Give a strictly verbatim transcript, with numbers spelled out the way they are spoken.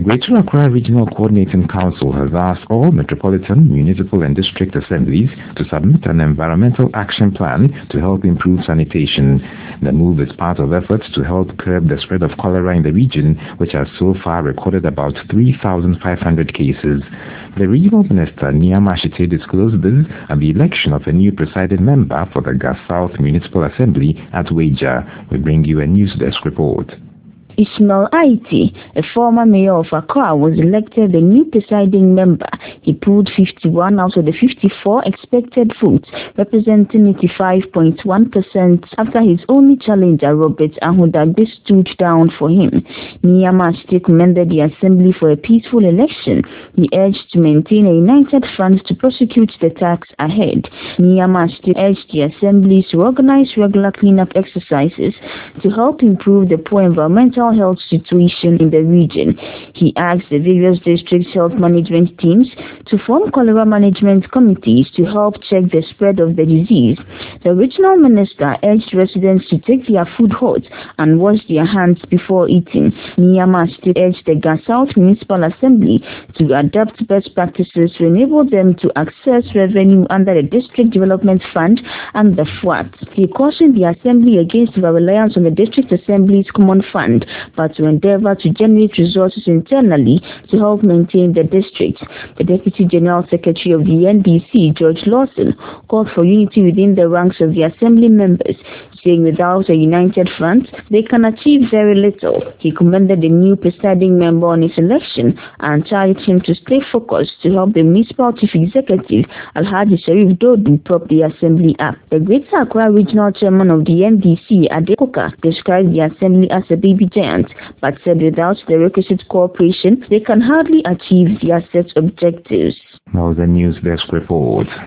Greater Accra Regional Coordinating Council has asked all metropolitan, municipal and district assemblies to submit an environmental action plan to help improve sanitation. The move is part of efforts to help curb the spread of cholera in the region, which has so far recorded about three thousand five hundred cases. The regional minister, Nneɛma Ashite, disclosed this at the election of a new presiding member for the Gas South Municipal Assembly at Weija. We bring you a news desk report. Ismail Aiti, a former mayor of Accra, was elected the new presiding member. He pulled fifty-one out of the fifty-four expected votes, representing eighty-five point one percent after his only challenger, Robert Ahudagbe, stood down for him. Nneɛma Ashite commended the assembly for a peaceful election. He urged to maintain a united front to prosecute the tax ahead. Nneɛma Ashite urged the assemblies to organize regular cleanup exercises to help improve the poor environmental health situation in the region. He asked the various district health management teams to form cholera management committees to help check the spread of the disease. The regional minister urged residents to take their food hot and wash their hands before eating. Nneɛma Ashite urged the Gas South Municipal Assembly to adopt best practices to enable them to access revenue under the District Development Fund and the F W A T. He cautioned the Assembly against the reliance on the District Assembly's Common Fund, but to endeavor to generate resources internally to help maintain the district. The Deputy General Secretary of the N D C, George Lawson, called for unity within the ranks of the Assembly members, saying without a united front, they can achieve very little. He commended the new presiding member on his election and charged him to stay focused to help the municipal chief executive, Alhaji Sharif Dodu, prop the Assembly up. The Greater Accra Regional Chairman of the N D C, Adekoka, described the Assembly as a baby giant, but said without the requisite cooperation, they can hardly achieve their set objectives. Now the news desk report.